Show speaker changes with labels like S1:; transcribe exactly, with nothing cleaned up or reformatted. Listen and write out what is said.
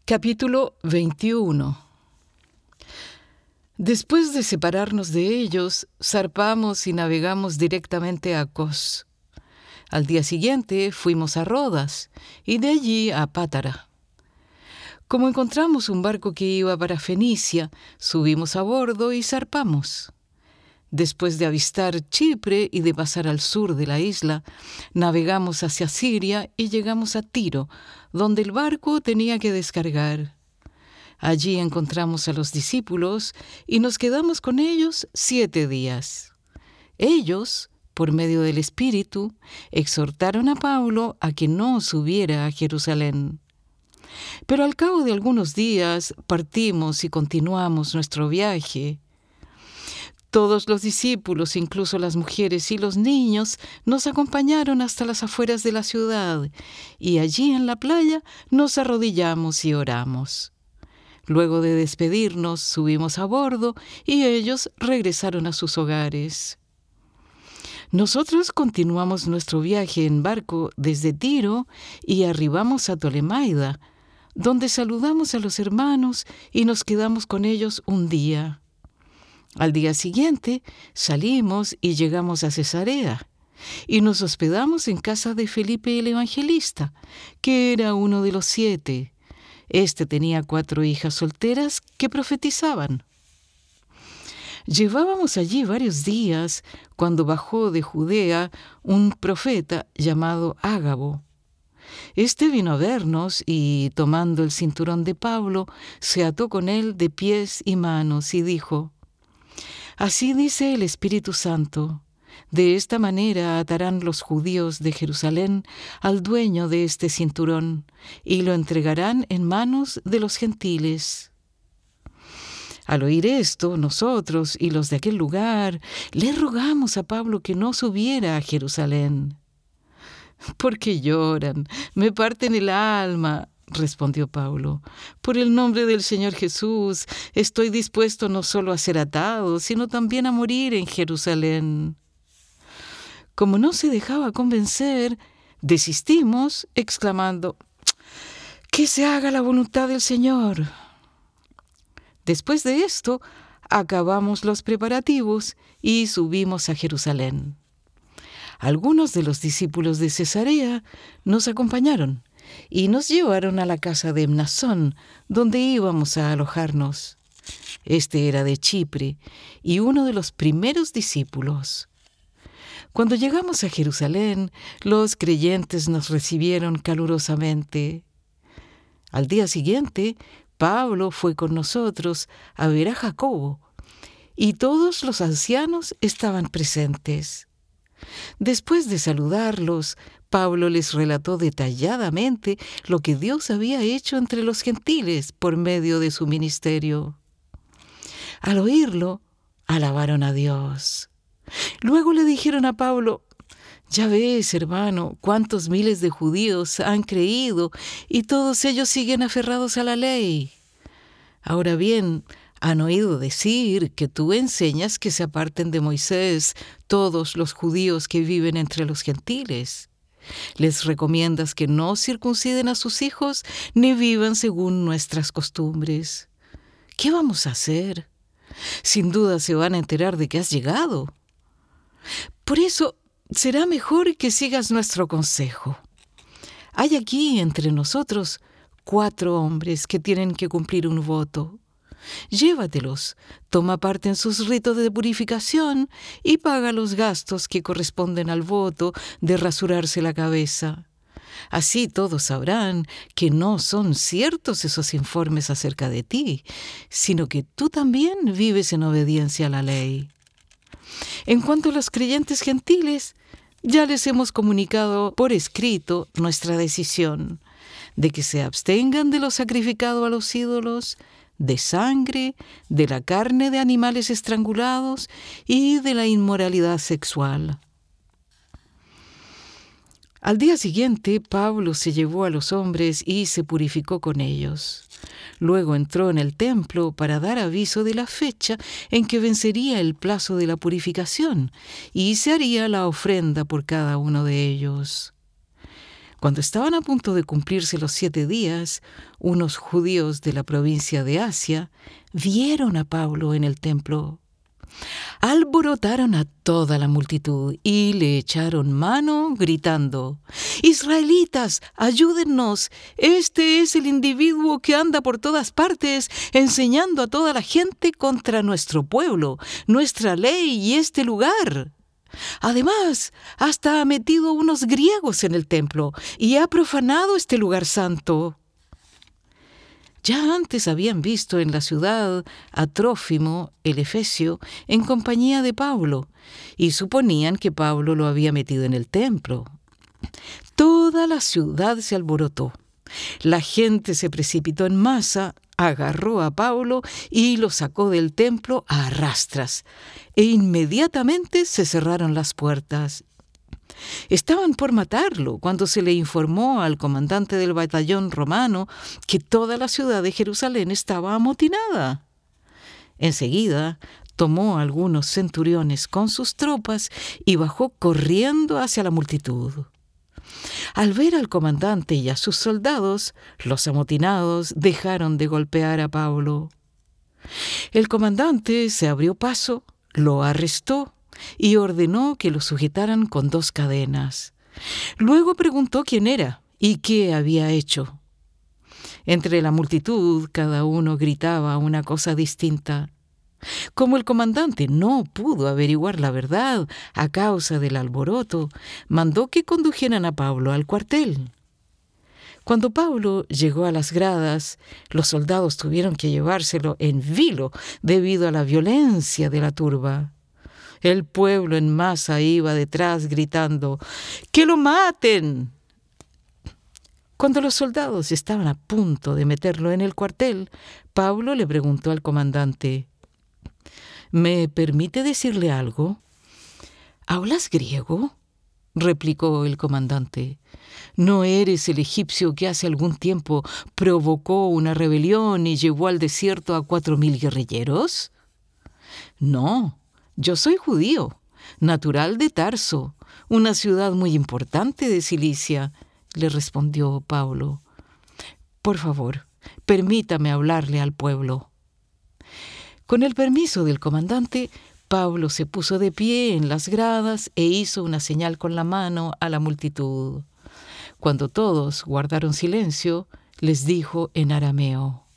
S1: Capítulo veintiuno. Después de separarnos de ellos, zarpamos y navegamos directamente a Cos. Al día siguiente fuimos a Rodas y de allí a Pátara. Como encontramos un barco que iba para Fenicia, subimos a bordo y zarpamos. Después de avistar Chipre y de pasar al sur de la isla, navegamos hacia Siria y llegamos a Tiro, donde el barco tenía que descargar. Allí encontramos a los discípulos y nos quedamos con ellos siete días. Ellos, por medio del Espíritu, exhortaron a Pablo a que no subiera a Jerusalén. Pero al cabo de algunos días partimos y continuamos nuestro viaje. Todos los discípulos, incluso las mujeres y los niños, nos acompañaron hasta las afueras de la ciudad, y allí en la playa nos arrodillamos y oramos. Luego de despedirnos, subimos a bordo y ellos regresaron a sus hogares. Nosotros continuamos nuestro viaje en barco desde Tiro y arribamos a Tolemaida, donde saludamos a los hermanos y nos quedamos con ellos un día. Al día siguiente salimos y llegamos a Cesarea y nos hospedamos en casa de Felipe el Evangelista, que era uno de los siete. Este tenía cuatro hijas solteras que profetizaban. Llevábamos allí varios días cuando bajó de Judea un profeta llamado Ágabo. Este vino a vernos y, tomando el cinturón de Pablo, se ató con él de pies y manos y dijo: Así dice el Espíritu Santo, de esta manera atarán los judíos de Jerusalén al dueño de este cinturón y lo entregarán en manos de los gentiles. Al oír esto, nosotros y los de aquel lugar le rogamos a Pablo que no subiera a Jerusalén. ¿Por qué lloran? Me parten el alma, respondió Pablo. Por el nombre del Señor Jesús, estoy dispuesto no solo a ser atado, sino también a morir en Jerusalén. Como no se dejaba convencer, desistimos, exclamando: ¡Que se haga la voluntad del Señor! Después de esto, acabamos los preparativos y subimos a Jerusalén. Algunos de los discípulos de Cesarea nos acompañaron y nos llevaron a la casa de Mnasón, donde íbamos a alojarnos. Este era de Chipre y uno de los primeros discípulos. Cuando llegamos a Jerusalén, los creyentes nos recibieron calurosamente. Al día siguiente, Pablo fue con nosotros a ver a Jacobo, y todos los ancianos estaban presentes. Después de saludarlos, Pablo les relató detalladamente lo que Dios había hecho entre los gentiles por medio de su ministerio. Al oírlo, alabaron a Dios. Luego le dijeron a Pablo: «Ya ves, hermano, cuántos miles de judíos han creído y todos ellos siguen aferrados a la ley. Ahora bien, han oído decir que tú enseñas que se aparten de Moisés todos los judíos que viven entre los gentiles. Les recomiendas que no circunciden a sus hijos ni vivan según nuestras costumbres. ¿Qué vamos a hacer? Sin duda se van a enterar de que has llegado. Por eso será mejor que sigas nuestro consejo. Hay aquí entre nosotros cuatro hombres que tienen que cumplir un voto. Llévatelos, toma parte en sus ritos de purificación y paga los gastos que corresponden al voto de rasurarse la cabeza. Así todos sabrán que no son ciertos esos informes acerca de ti, sino que tú también vives en obediencia a la ley. En cuanto a los creyentes gentiles, ya les hemos comunicado por escrito nuestra decisión de que se abstengan de lo sacrificado a los ídolos, de sangre, de la carne de animales estrangulados y de la inmoralidad sexual». Al día siguiente, Pablo se llevó a los hombres y se purificó con ellos. Luego entró en el templo para dar aviso de la fecha en que vencería el plazo de la purificación y se haría la ofrenda por cada uno de ellos. Cuando estaban a punto de cumplirse los siete días, unos judíos de la provincia de Asia vieron a Pablo en el templo. Alborotaron a toda la multitud y le echaron mano gritando: «Israelitas, ayúdennos. Este es el individuo que anda por todas partes enseñando a toda la gente contra nuestro pueblo, nuestra ley y este lugar. Además, hasta ha metido unos griegos en el templo y ha profanado este lugar santo». Ya antes habían visto en la ciudad a Trófimo, el efesio, en compañía de Pablo, y suponían que Pablo lo había metido en el templo. Toda la ciudad se alborotó. La gente se precipitó en masa, agarró a Pablo y lo sacó del templo a arrastras, e inmediatamente se cerraron las puertas. Estaban por matarlo cuando se le informó al comandante del batallón romano que toda la ciudad de Jerusalén estaba amotinada. Enseguida tomó a algunos centuriones con sus tropas y bajó corriendo hacia la multitud. Al ver al comandante y a sus soldados, los amotinados dejaron de golpear a Pablo. El comandante se abrió paso, lo arrestó y ordenó que lo sujetaran con dos cadenas. Luego preguntó quién era y qué había hecho. Entre la multitud cada uno gritaba una cosa distinta. Como el comandante no pudo averiguar la verdad a causa del alboroto, mandó que condujeran a Pablo al cuartel. Cuando Pablo llegó a las gradas, los soldados tuvieron que llevárselo en vilo debido a la violencia de la turba. El pueblo en masa iba detrás gritando: ¡que lo maten! Cuando los soldados estaban a punto de meterlo en el cuartel, Pablo le preguntó al comandante: «¿Me permite decirle algo?» «¿Hablas griego?», replicó el comandante. «¿No eres el egipcio que hace algún tiempo provocó una rebelión y llevó al desierto a cuatro mil guerrilleros?» «No, yo soy judío, natural de Tarso, una ciudad muy importante de Cilicia», le respondió Pablo. «Por favor, permítame hablarle al pueblo». Con el permiso del comandante, Pablo se puso de pie en las gradas e hizo una señal con la mano a la multitud. Cuando todos guardaron silencio, les dijo en arameo: